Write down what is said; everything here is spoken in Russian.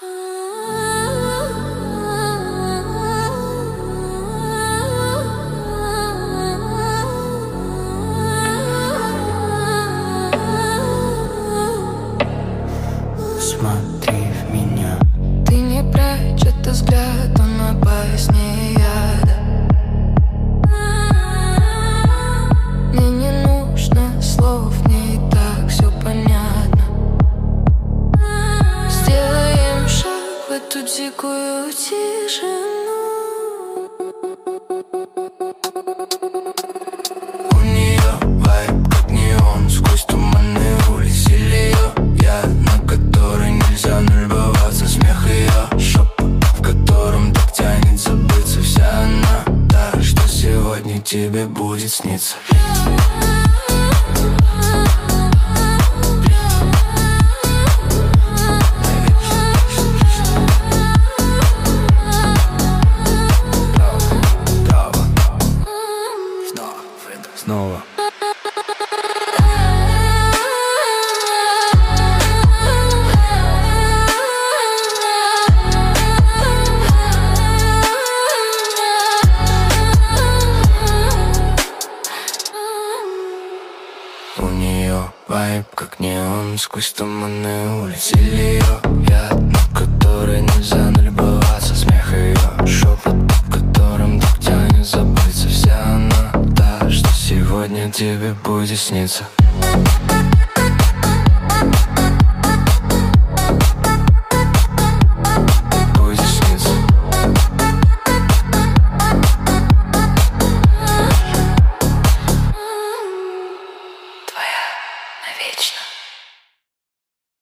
Смотри в меня. Ты не прячь этот взгляд, он опаснее яда. Мне не нужно слов, мне и так все понятно. Сделаем шаг в эту дикую тишину. У нее вайб как неон, сквозь туманные улицы ее я, на которой нельзя налюбоваться. Смех ее шепот, в котором так тянет забыться. Вся она та, что сегодня тебе будет сниться. Снова. У нее вайб как неон, сквозь туманные улицы ее я, на которой нельзя налюбоваться. Смех ее шепот, в котором так тянет забыться. Вся она та, что сегодня тебе будет сниться.